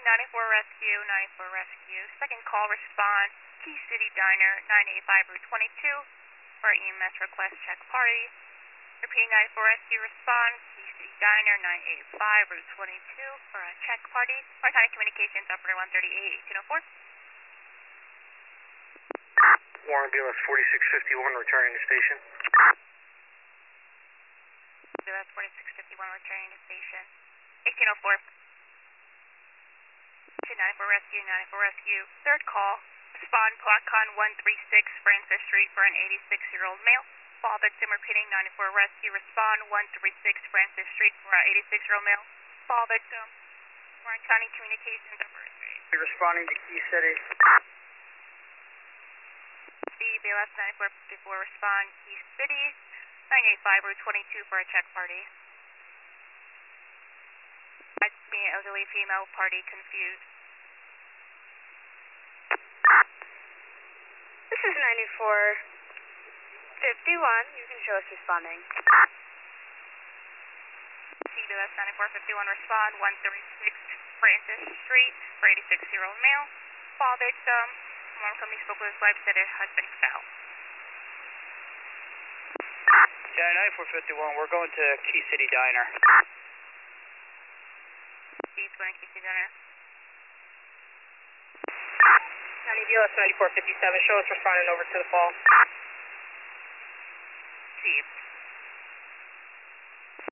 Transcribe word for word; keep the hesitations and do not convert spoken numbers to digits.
ninety-four Rescue, ninety-four Rescue. Second call, respond, Key City Diner, nine eighty-five Route twenty-two, for E M S request, check party. Repeating, ninety-four Rescue, respond, Key City Diner, nine eighty-five Route twenty-two, for a check party. Martini Communications, operator one thirty-eight, eighteen oh four. Warren B L S forty-six fifty-one, returning to station. B L S forty-six fifty-one, returning to station. eighteen oh four. ninety-four Rescue, ninety-four Rescue. Third call, respond, Placon one thirty-six Francis Street for an eighty-six-year-old male. Fall victim, repeating, ninety-four Rescue, respond, one thirty-six Francis Street for an eighty-six-year-old male. Fall victim, Warren County Communications, operator three. Responding to Key City. B L S ninety-four fifty-four, respond, Key City, nine eighty-five Route twenty-two for a check party. I see an elderly female party confused. This is ninety-four fifty-one. You can show us responding. C B L S ninety-four fifty-one, respond, one thirty-six Francis Street for eighty-six-year-old male. Fall victim, one company spoke with his wife, said her husband fell. Yeah, ninety-four fifty-one, we're going to Key City Diner. He's going to Key City Diner. County B L S ninety-four fifty-seven, show us responding over to the fall. C